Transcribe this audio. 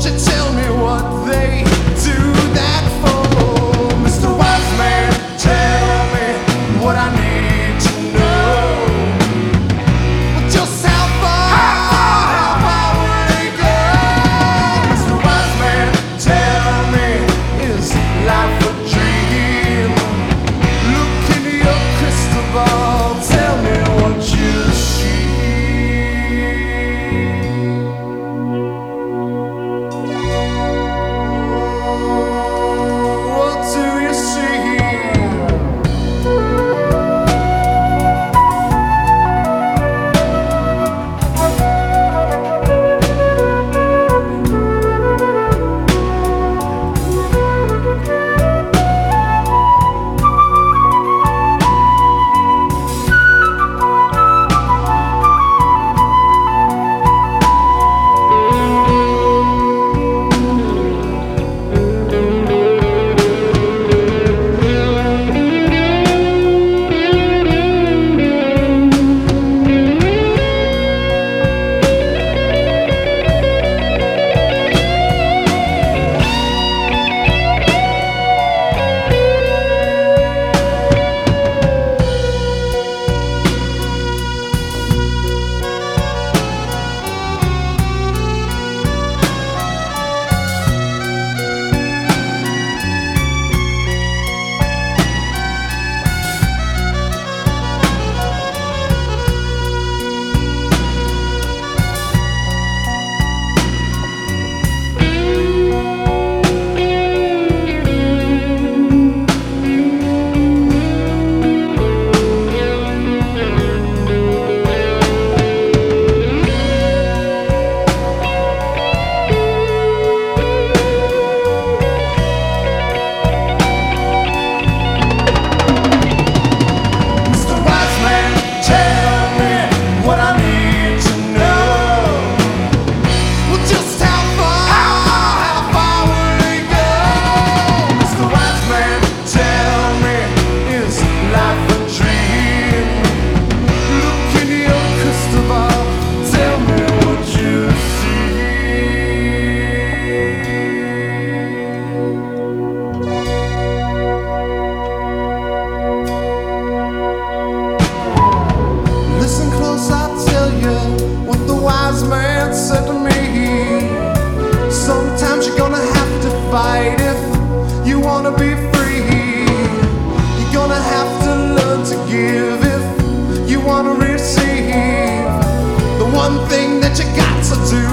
Won't you tell me what they do that for? Mr. Wise Man, tell me what I need to know. Well, just how far would it go? Mr. Wise Man, tell me, is life a dream? Look into your crystal ball, tell me what you see. What do you see? Listen close, I'll tell you what the wise man said to me. Sometimes you're gonna have to fight if you wanna be free. You're gonna have to learn to give if you wanna receive. The one thing that you got to do